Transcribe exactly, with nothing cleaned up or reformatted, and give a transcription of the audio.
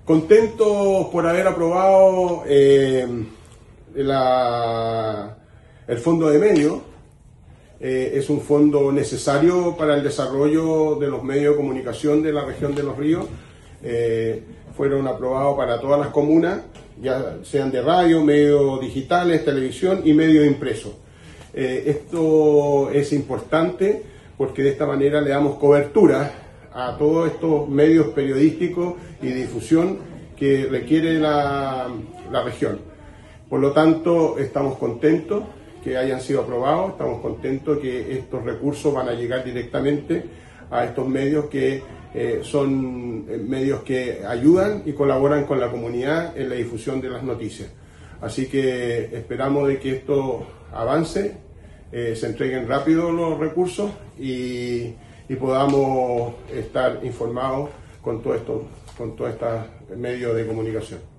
Contentos por haber aprobado eh, la, el fondo de medios. Eh, es un fondo necesario para el desarrollo de los medios de comunicación de la región de Los Ríos. Eh, fueron aprobados para todas las comunas, ya sean de radio, medios digitales, televisión y medios impresos. Eh, esto es importante porque de esta manera le damos cobertura a todos estos medios periodísticos y de difusión que requiere la, la región. Por lo tanto, estamos contentos que hayan sido aprobados, estamos contentos que estos recursos van a llegar directamente a estos medios que eh, son medios que ayudan y colaboran con la comunidad en la difusión de las noticias. Así que esperamos de que esto avance, eh, se entreguen rápido los recursos y y podamos estar informados con todo esto, con todos estos medios de comunicación.